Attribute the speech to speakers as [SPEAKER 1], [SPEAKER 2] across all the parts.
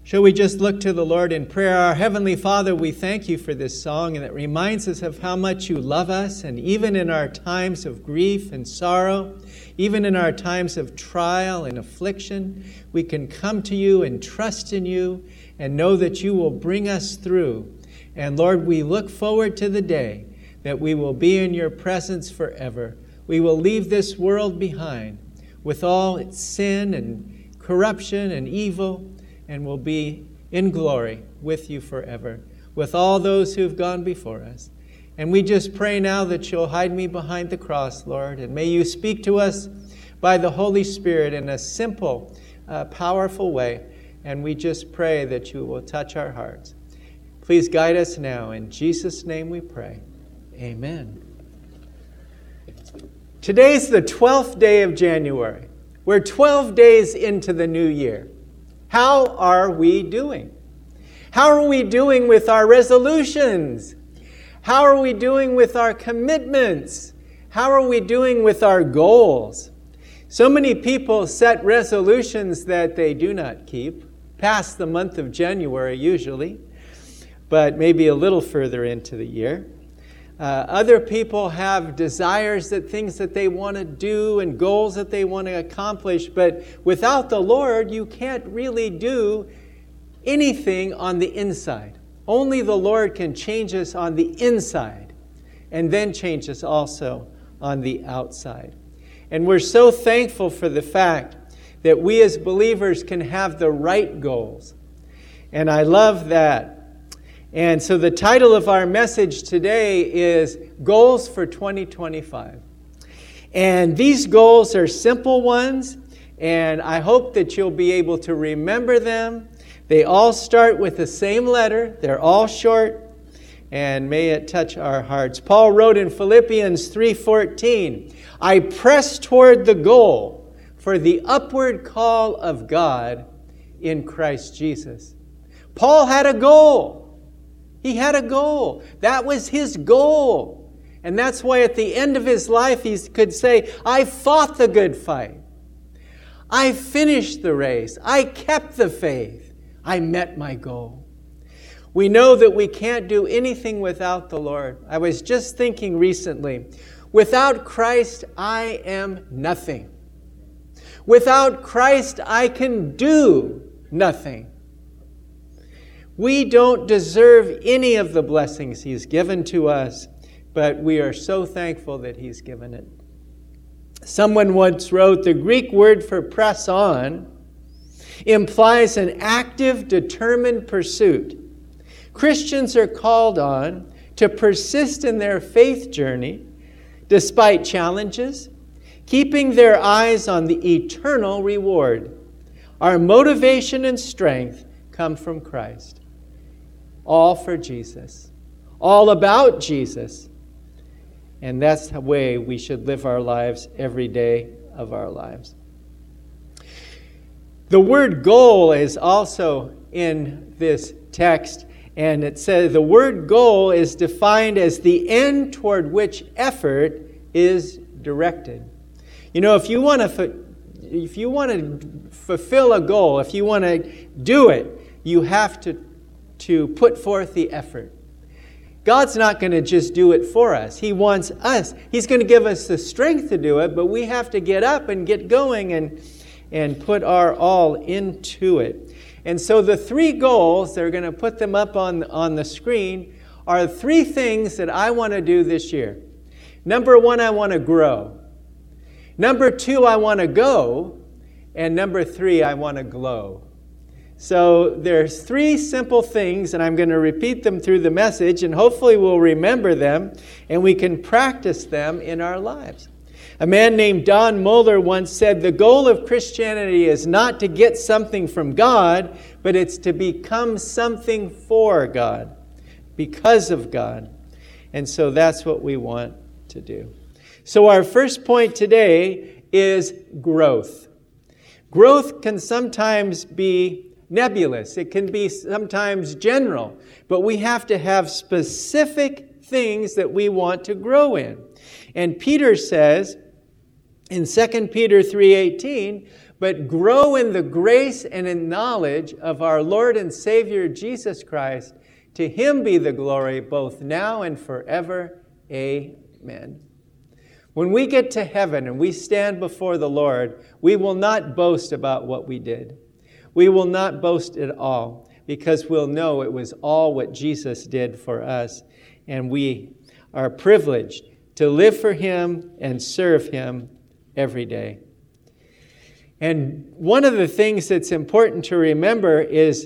[SPEAKER 1] Shall we just look to the Lord in prayer? Our Heavenly Father, we thank you for this song, and it reminds us of how much you love us. And even in our times of grief and sorrow, even in our times of trial and affliction, we can come to you and trust in you and know that you will bring us through. And Lord, we look forward to the day that we will be in your presence forever. We will leave this world behind with all its sin and corruption and evil, and will be in glory with you forever, with all those who have gone before us. And we just pray now that you'll hide me behind the cross, Lord, and may you speak to us by the Holy Spirit in a simple, powerful way. And we just pray that you will touch our hearts. Please guide us now. In Jesus' name we pray. Amen. Today's the 12th day of January. We're 12 days into the new year. How are we doing? How are we doing with our resolutions? How are we doing with our commitments? How are we doing with our goals? So many people set resolutions that they do not keep, past the month of January usually, but maybe a little further into the year. Other people have desires, that things that they want to do and goals that they want to accomplish, but without the Lord, you can't really do anything on the inside. Only the Lord can change us on the inside and then change us also on the outside. And we're so thankful for the fact that we as believers can have the right goals. And I love that. And so the title of our message today is Goals for 2025. And these goals are simple ones, and I hope that you'll be able to remember them. They all start with the same letter. They're all short, and may it touch our hearts. Paul wrote in Philippians 3:14, I press toward the goal for the upward call of God in Christ Jesus. Paul had a goal. He had a goal. That was his goal. And that's why at the end of his life he could say, I fought the good fight. I finished the race. I kept the faith. I met my goal. We know that we can't do anything without the Lord. I was just thinking recently, without Christ, I am nothing. Without Christ, I can do nothing. We don't deserve any of the blessings He's given to us, but we are so thankful that He's given it. Someone once wrote, the Greek word for press on implies an active, determined pursuit. Christians are called on to persist in their faith journey despite challenges, keeping their eyes on the eternal reward. Our motivation and strength come from Christ. All for Jesus. All about Jesus. And that's the way we should live our lives every day of our lives. The word goal is also in this text, and it says the word goal is defined as the end toward which effort is directed. You know, if you want to fulfill a goal, if you want to do it, you have to put forth the effort. God's not going to just do it for us. He wants us. He's going to give us the strength to do it, but we have to get up and get going and put our all into it. And so the three goals, they're going to put them up on the screen, are three things that I want to do this year. Number one, I want to grow. Number two, I want to go. And number three, I want to glow. So there's three simple things, and I'm going to repeat them through the message, and hopefully we'll remember them, and we can practice them in our lives. A man named Don Moeller once said, the goal of Christianity is not to get something from God, but it's to become something for God, because of God. And so that's what we want to do. So our first point today is growth. Growth can sometimes be nebulous. It can be sometimes general, but we have to have specific things that we want to grow in. And Peter says in 2 Peter 3:18, but grow in the grace and in knowledge of our Lord and Savior Jesus Christ. To him be the glory both now and forever. Amen. When we get to heaven and we stand before the Lord, we will not boast about what we did. We will not boast at all, because we'll know it was all what Jesus did for us. And we are privileged to live for him and serve him every day. And one of the things that's important to remember is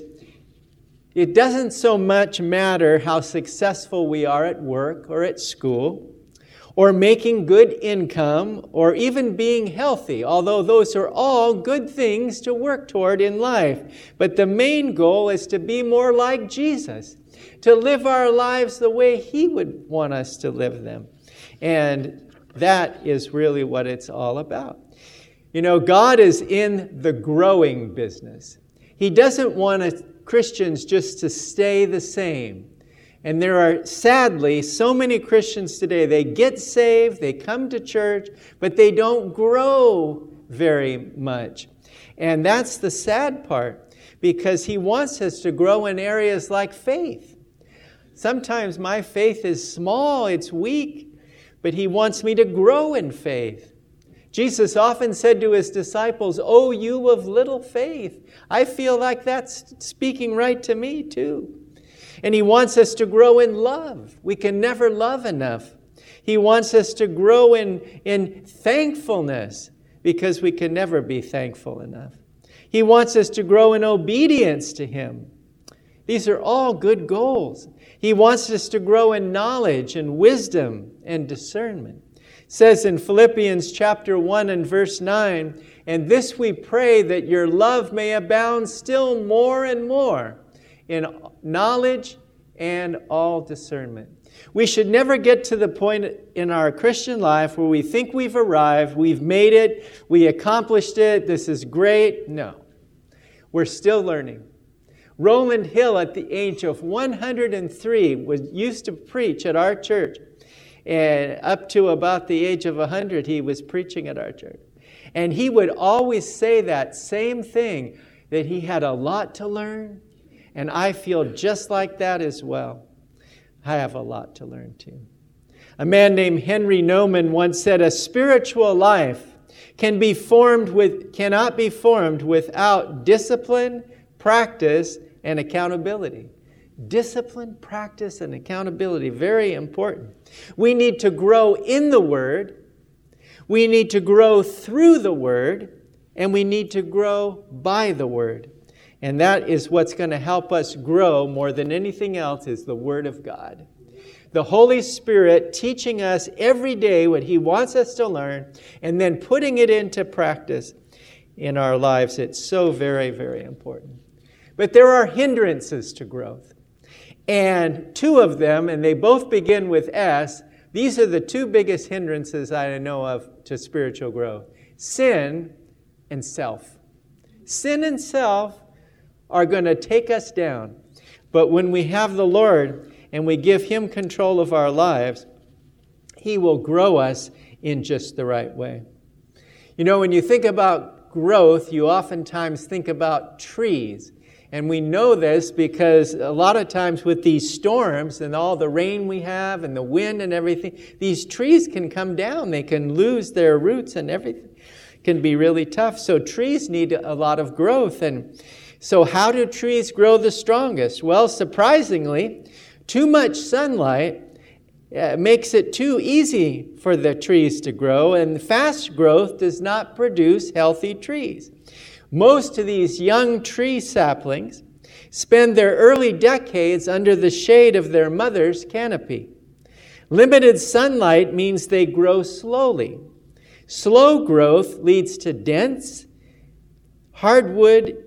[SPEAKER 1] it doesn't so much matter how successful we are at work or at school, or making good income, or even being healthy, although those are all good things to work toward in life. But the main goal is to be more like Jesus, to live our lives the way he would want us to live them. And that is really what it's all about. You know, God is in the growing business. He doesn't want Christians just to stay the same. And there are, sadly, so many Christians today, they get saved, they come to church, but they don't grow very much. And that's the sad part, because he wants us to grow in areas like faith. Sometimes my faith is small, it's weak, but he wants me to grow in faith. Jesus often said to his disciples, "Oh, you of little faith." I feel like that's speaking right to me too. And he wants us to grow in love. We can never love enough. He wants us to grow in thankfulness, because we can never be thankful enough. He wants us to grow in obedience to him. These are all good goals. He wants us to grow in knowledge and wisdom and discernment. It says in Philippians chapter 1 and verse 9, "And this we pray, that your love may abound still more and more in knowledge and all discernment." We should never get to the point in our Christian life where we think we've arrived, we've made it, we accomplished it, this is great. No, we're still learning. Roland Hill, at the age of 103, used to preach at our church. And up to about the age of 100, he was preaching at our church. And he would always say that same thing, that he had a lot to learn. And I feel just like that as well. I have a lot to learn too. A man named Henry Nouwen once said, "A spiritual life cannot be formed without discipline, practice, and accountability." Discipline, practice, and accountability, very important. We need to grow in the Word, we need to grow through the Word, and we need to grow by the Word. And that is what's going to help us grow more than anything else, is the Word of God. The Holy Spirit teaching us every day what he wants us to learn, and then putting it into practice in our lives. It's so very, very important. But there are hindrances to growth. And two of them, and they both begin with S, these are the two biggest hindrances I know of to spiritual growth: sin and self. Sin and self are going to take us down. But when we have the Lord and we give him control of our lives, he will grow us in just the right way. You know, when you think about growth, you oftentimes think about trees. And we know this because a lot of times with these storms and all the rain we have and the wind and everything, these trees can come down. They can lose their roots and everything. It can be really tough. So trees need a lot of growth. And so how do trees grow the strongest? Well, surprisingly, too much sunlight makes it too easy for the trees to grow. And fast growth does not produce healthy trees. Most of these young tree saplings spend their early decades under the shade of their mother's canopy. Limited sunlight means they grow slowly. Slow growth leads to dense hardwood,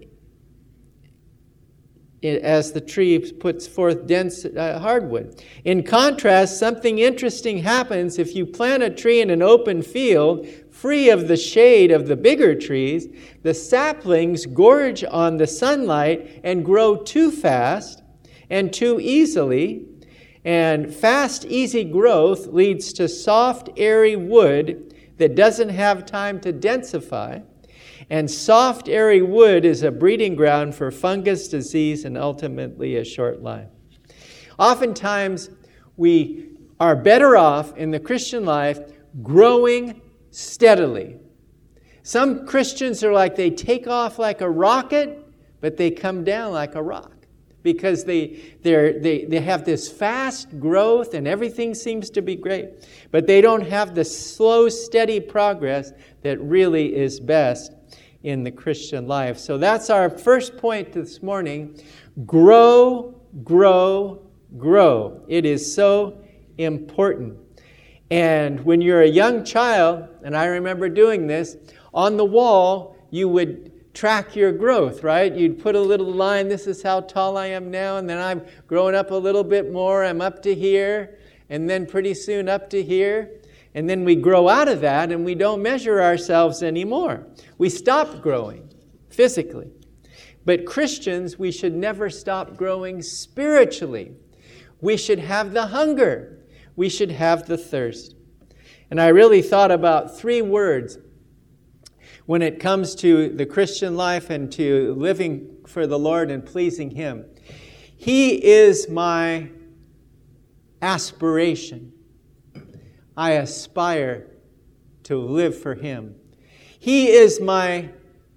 [SPEAKER 1] as the tree puts forth dense hardwood. In contrast, something interesting happens if you plant a tree in an open field free of the shade of the bigger trees. The saplings gorge on the sunlight and grow too fast and too easily. And fast, easy growth leads to soft, airy wood that doesn't have time to densify. And soft, airy wood is a breeding ground for fungus, disease, and ultimately a short life. Oftentimes, we are better off in the Christian life growing steadily. Some Christians are like they take off like a rocket, but they come down like a rock. Because they have this fast growth and everything seems to be great. But they don't have the slow, steady progress that really is best in the Christian life. So that's our first point this morning. Grow, grow, grow. It is so important. And when you're a young child, and I remember doing this, on the wall you would track your growth, right? You'd put a little line, this is how tall I am now, and then I'm growing up a little bit more, I'm up to here, and then pretty soon up to here. And then we grow out of that and we don't measure ourselves anymore. We stop growing physically. But Christians, we should never stop growing spiritually. We should have the hunger. We should have the thirst. And I really thought about 3 words when it comes to the Christian life and to living for the Lord and pleasing Him. He is my aspiration. I aspire to live for Him. He is my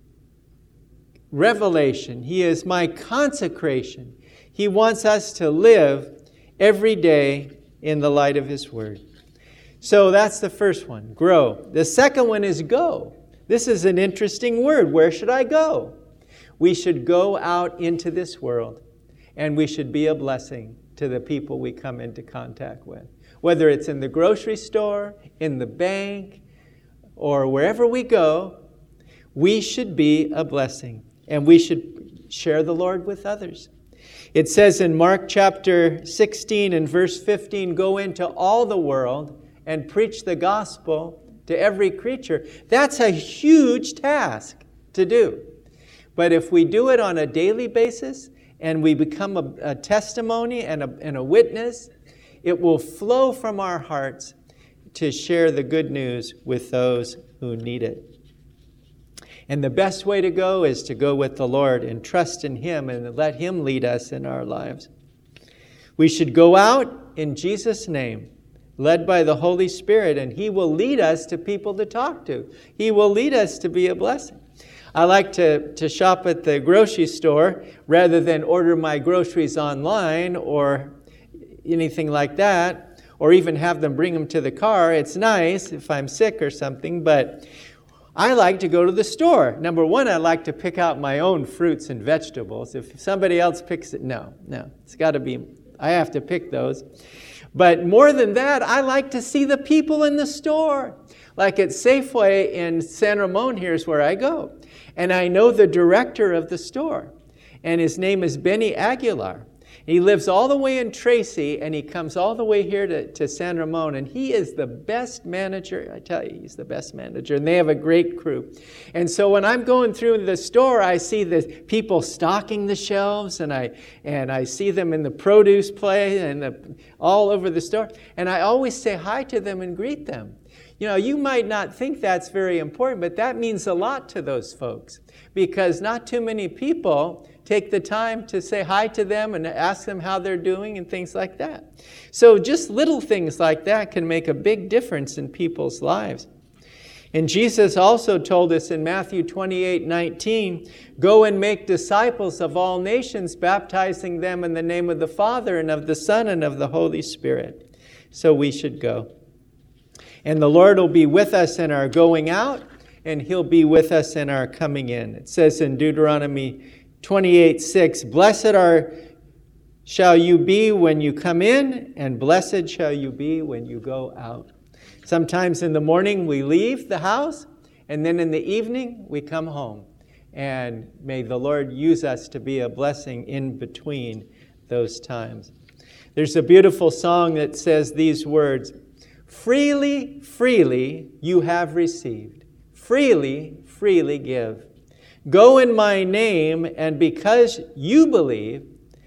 [SPEAKER 1] revelation. He is my consecration. He wants us to live every day in the light of His Word. So that's the first one, grow. The second one is go. This is an interesting word. Where should I go? We should go out into this world, and we should be a blessing to the people we come into contact with. Whether it's in the grocery store, in the bank, or wherever we go, we should be a blessing, and we should share the Lord with others. It says in Mark chapter 16 and verse 15, go into all the world and preach the gospel to every creature. That's a huge task to do. But if we do it on a daily basis and we become a testimony and a witness, it will flow from our hearts to share the good news with those who need it. And the best way to go is to go with the Lord and trust in Him and let Him lead us in our lives. We should go out in Jesus' name, led by the Holy Spirit, and He will lead us to people to talk to. He will lead us to be a blessing. I like to shop at the grocery store rather than order my groceries online or anything like that, or even have them bring them to the car. It's nice if I'm sick or something, but I like to go to the store. Number one, I like to pick out my own fruits and vegetables. If somebody else picks it, no. It's got to be, I have to pick those. But more than that, I like to see the people in the store. Like at Safeway in San Ramon, here's where I go. And I know the director of the store. And his name is Benny Aguilar. He lives all the way in Tracy, and he comes all the way here to San Ramon. And he is the best manager. I tell you, he's the best manager. And they have a great crew. And so when I'm going through the store, I see the people stocking the shelves, and I see them in the produce play and all over the store. And I always say hi to them and greet them. You know, you might not think that's very important, but that means a lot to those folks, because not too many people take the time to say hi to them and ask them how they're doing and things like that. So just little things like that can make a big difference in people's lives. And Jesus also told us in Matthew 28:19, go and make disciples of all nations, baptizing them in the name of the Father and of the Son and of the Holy Spirit. So we should go. And the Lord will be with us in our going out, and He'll be with us in our coming in. It says in Deuteronomy 28:6, blessed shall you be when you come in, and blessed shall you be when you go out. Sometimes in the morning we leave the house, and then in the evening we come home. And may the Lord use us to be a blessing in between those times. There's a beautiful song that says these words, freely, freely you have received. Freely, freely give. Go in my name, and because you believe,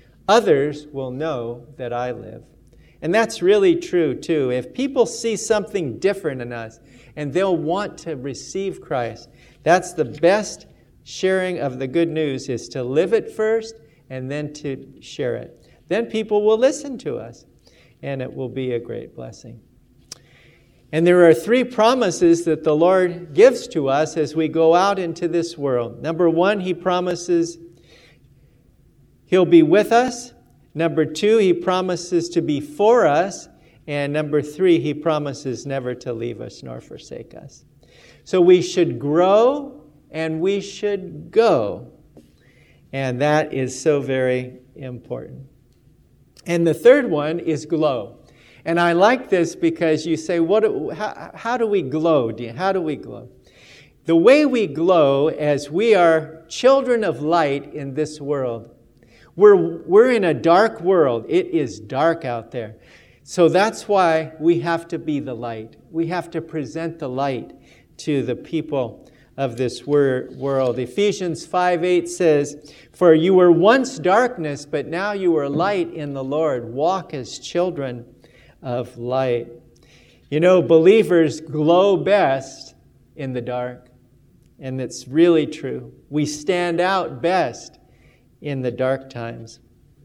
[SPEAKER 1] others will know that I live. And that's really true, too. If people see something different in us, and they'll want to receive Christ, That's the best sharing of the good news, is to live it first and then to share it. Then people will listen to us, and it will be a great blessing. And there are 3 promises that the Lord gives to us as we go out into this world. Number 1, He promises He'll be with us. Number 2, He promises to be for us. And number 3, He promises never to leave us nor forsake us. So we should grow and we should go. And that is so very important. And the third one is glow. And I like this because you say, how do we glow? How do we glow? The way we glow as we are children of light in this world. We're in a dark world. It is dark out there. So that's why we have to be the light. We have to present the light to the people of this world. Ephesians 5:8 says, "For you were once darkness, but now you are light in the Lord. Walk as children of light." You know, believers glow best in the dark. And it's really true. We stand out best in the dark times.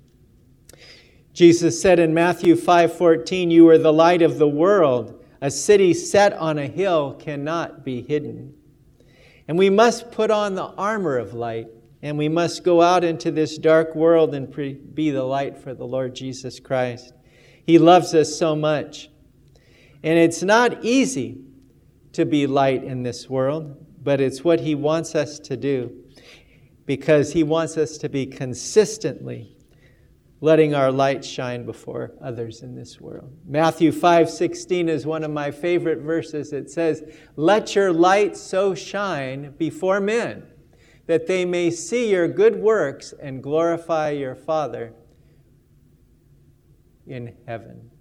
[SPEAKER 1] Jesus said in Matthew 5:14, "You are the light of the world. A city set on a hill cannot be hidden." And we must put on the armor of light, and we must go out into this dark world and be the light for the Lord Jesus Christ. He loves us so much. And it's not easy to be light in this world, but it's what He wants us to do, because He wants us to be consistently letting our light shine before others in this world. Matthew 5:16 is one of my favorite verses. It says, "Let your light so shine before men, that they may see your good works and glorify your Father in heaven."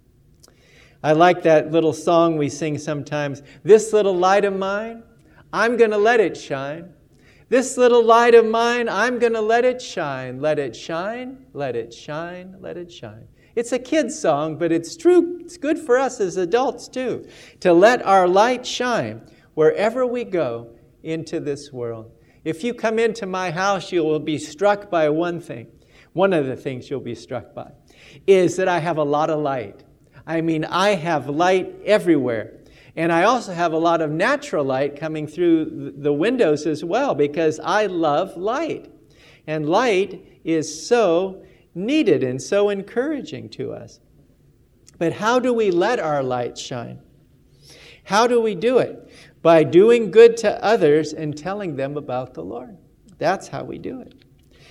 [SPEAKER 1] I like that little song we sing sometimes. This little light of mine, I'm going to let it shine. This little light of mine, I'm going to let it shine. Let it shine, let it shine, let it shine. It's a kid's song, but it's true. It's good for us as adults too, to let our light shine wherever we go into this world. If you come into my house, you will be struck by one thing. One of the things you'll be struck by is that I have a lot of light. I mean, I have light everywhere. And I also have a lot of natural light coming through the windows as well, because I love light. And light is so needed and so encouraging to us. But how do we let our light shine? How do we do it? By doing good to others and telling them about the Lord. That's how we do it.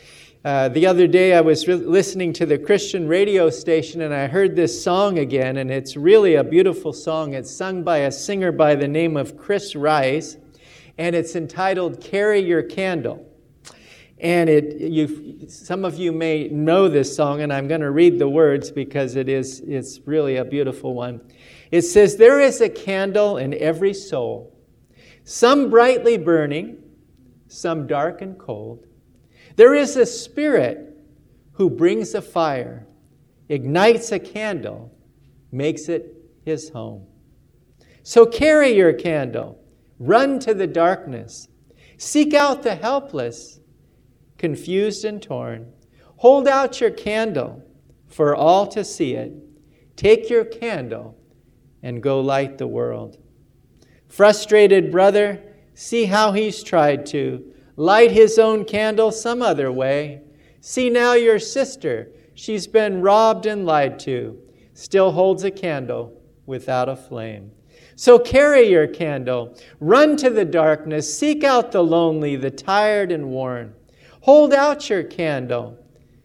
[SPEAKER 1] The other day I was listening to the Christian radio station, and I heard this song again, and it's really a beautiful song. It's sung by a singer by the name of Chris Rice, and it's entitled "Carry Your Candle." And some of you may know this song, and I'm going to read the words because it's really a beautiful one. It says, "There is a candle in every soul, some brightly burning, some dark and cold. There is a Spirit who brings a fire, ignites a candle, makes it His home. So carry your candle, run to the darkness, seek out the helpless, confused and torn. Hold out your candle for all to see it. Take your candle and go light the world. Frustrated brother, see how he's tried to light his own candle some other way. See now your sister, she's been robbed and lied to, still holds a candle without a flame. So carry your candle, run to the darkness, seek out the lonely, the tired and worn. Hold out your candle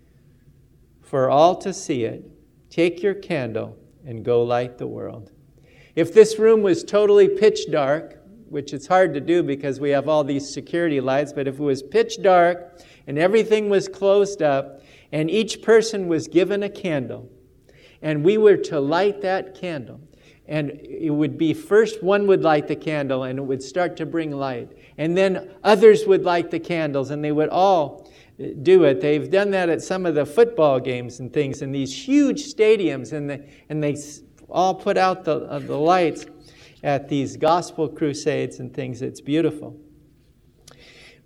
[SPEAKER 1] for all to see it. Take your candle and go light the world." If this room was totally pitch dark, which it's hard to do because we have all these security lights, but if it was pitch dark and everything was closed up and each person was given a candle and we were to light that candle, and it would be first one would light the candle and it would start to bring light, and then others would light the candles and they would all do it. They've done that at some of the football games and things in these huge stadiums, and they all put out the lights at these gospel crusades and things. It's beautiful.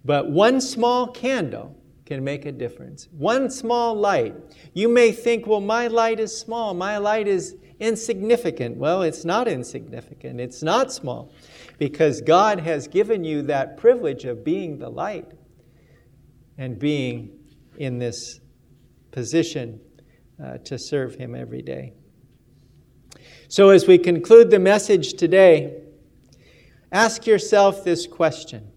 [SPEAKER 1] But one small candle can make a difference. One small light. You may think, well, my light is small. My light is insignificant. Well, it's not insignificant. It's not small. Because God has given you that privilege of being the light and being in this position to serve Him every day. So as we conclude the message today, ask yourself this question.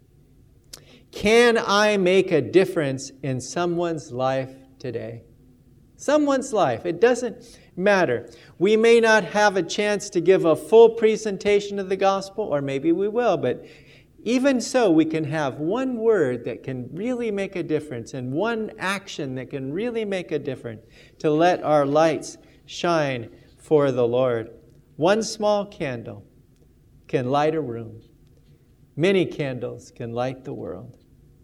[SPEAKER 1] Can I make a difference in someone's life today? Someone's life. It doesn't matter. We may not have a chance to give a full presentation of the gospel, or maybe we will, but even so, we can have one word that can really make a difference and one action that can really make a difference to let our lights shine for the Lord. One small candle can light a room. Many candles can light the world.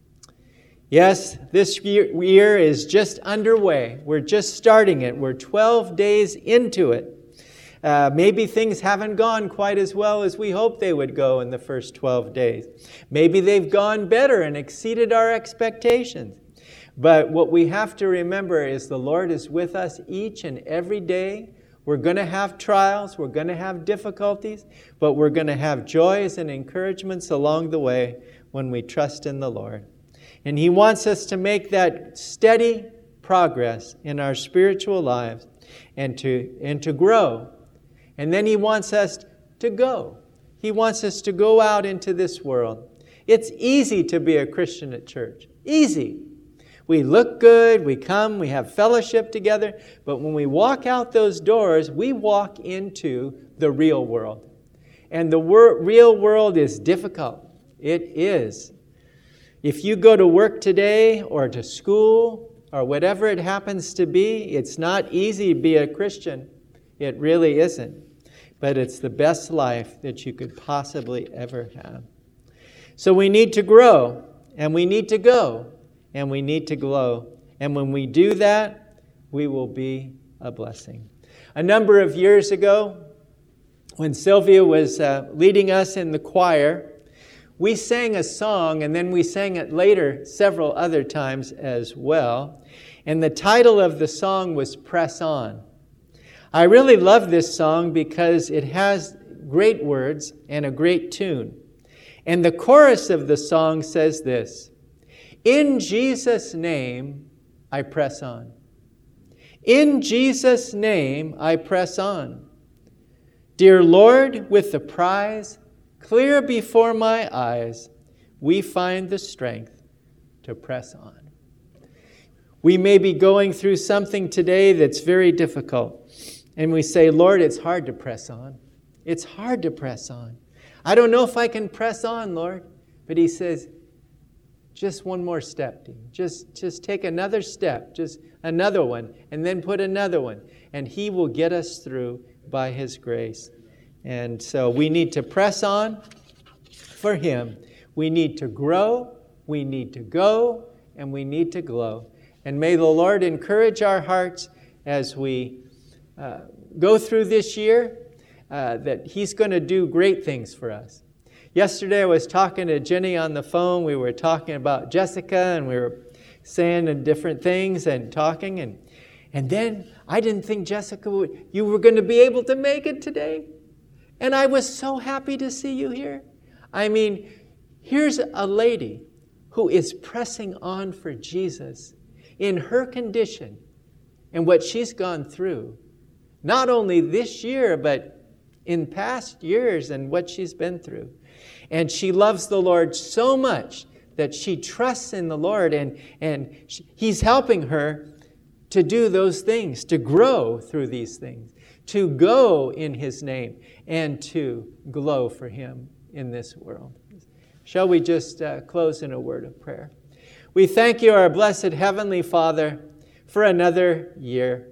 [SPEAKER 1] Yes, this year is just underway. We're just starting it. We're 12 days into it. Maybe things haven't gone quite as well as we hoped they would go in the first 12 days. Maybe they've gone better and exceeded our expectations. But what we have to remember is the Lord is with us each and every day. We're going to have trials, we're going to have difficulties, but we're going to have joys and encouragements along the way when we trust in the Lord. And He wants us to make that steady progress in our spiritual lives and to grow. And then He wants us to go. He wants us to go out into this world. It's easy to be a Christian at church. Easy. We look good, we come, we have fellowship together, but when we walk out those doors, we walk into the real world. And the real world is difficult. It is. If you go to work today or to school or whatever it happens to be, it's not easy to be a Christian. It really isn't. But it's the best life that you could possibly ever have. So we need to grow, and we need to go, and we need to glow. And when we do that, we will be a blessing. A number of years ago, when Sylvia was leading us in the choir, we sang a song, and then we sang it later several other times as well. And the title of the song was Press On. I really love this song because it has great words and a great tune. And the chorus of the song says this: In Jesus' name, I press on. In Jesus' name, I press on. Dear Lord, with the prize clear before my eyes, we find the strength to press on. We may be going through something today that's very difficult. And we say, Lord, it's hard to press on. It's hard to press on. I don't know if I can press on, Lord. But He says, just one more step, Dean. Just take another step, just another one, and then put another one. And He will get us through by His grace. And so we need to press on for Him. We need to grow, we need to go, and we need to glow. And may the Lord encourage our hearts as we go through this year, that He's going to do great things for us. Yesterday I was talking to Jenny on the phone. We were talking about Jessica, and we were saying different things and talking. And then I didn't think, Jessica, you were going to be able to make it today. And I was so happy to see you here. I mean, here's a lady who is pressing on for Jesus in her condition and what she's gone through. Not only this year, but in past years and what she's been through. And she loves the Lord so much that she trusts in the Lord, and He's helping her to do those things, to grow through these things, to go in His name, and to glow for Him in this world. Shall we just close in a word of prayer? We thank You, our blessed Heavenly Father, for another year,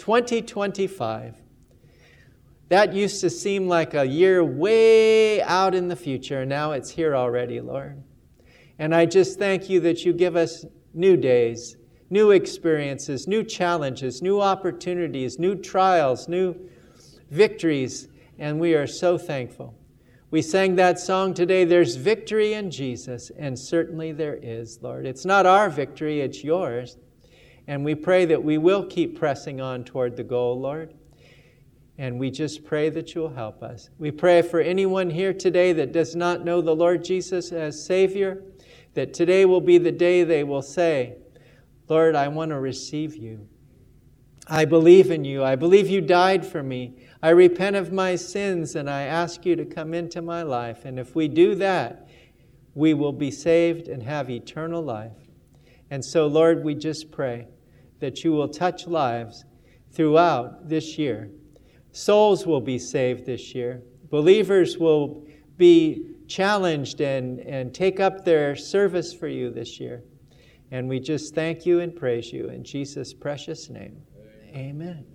[SPEAKER 1] 2025. That used to seem like a year way out in the future, and now it's here already, Lord. And I just thank You that You give us new days, new experiences, new challenges, new opportunities, new trials, new victories, and we are so thankful. We sang that song today, there's victory in Jesus, and certainly there is, Lord. It's not our victory, it's yours. And we pray that we will keep pressing on toward the goal, Lord. And we just pray that you'll help us. We pray for anyone here today that does not know the Lord Jesus as Savior, that today will be the day they will say, Lord, I want to receive you. I believe in you. I believe you died for me. I repent of my sins and I ask you to come into my life. And if we do that, we will be saved and have eternal life. And so, Lord, we just pray that you will touch lives throughout this year. Souls will be saved this year. Believers will be challenged and take up their service for you this year. And we just thank you and praise you in Jesus' precious name. Amen.